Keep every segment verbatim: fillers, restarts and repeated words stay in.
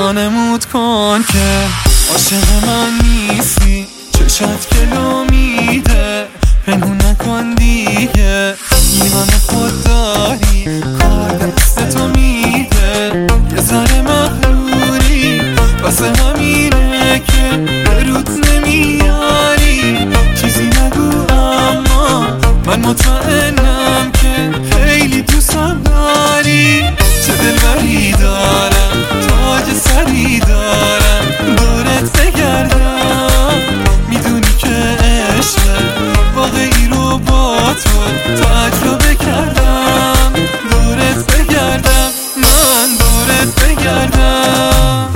وانمود کن که عاشق من نیستی، چشات کلو میده، پنهون نکن دیگه، ایمان خود داری، کار دست تو میده، یه ذره مغروری واسه همینه که به رود نمیاری، چیزی نگو اما من مطمئنم که خیلی دوستم داری، چه دلبری دارم، تاج سری دارم، دورت بگردم، میدونی که عشق واقعی رو با تو تجربه کردم، دورت بگردم، من دورت بگردم.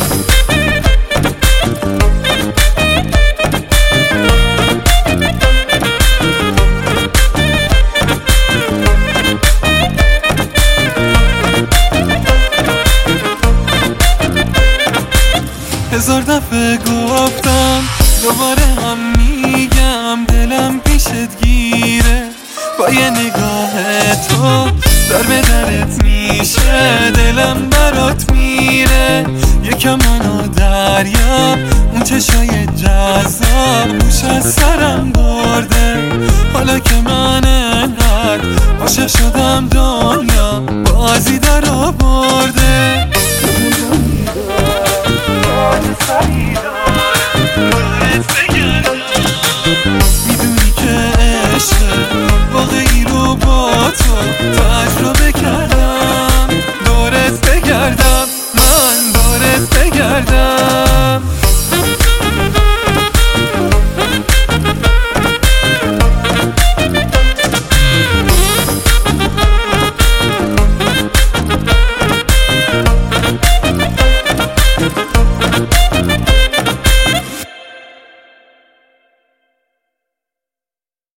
هزار دفعه گفتم دوباره هم میگم، دلم پیشت گیره، با یه نگاه تو در به درت میشه، دلم برات میره، یکم منو دریا، اون چشای جذاب گوش از سرم برده، حالا که من انقدر عاشق شدم دنیا بازی در آورده، میدونی که عشق واقعی رو با تو تجربه کردم.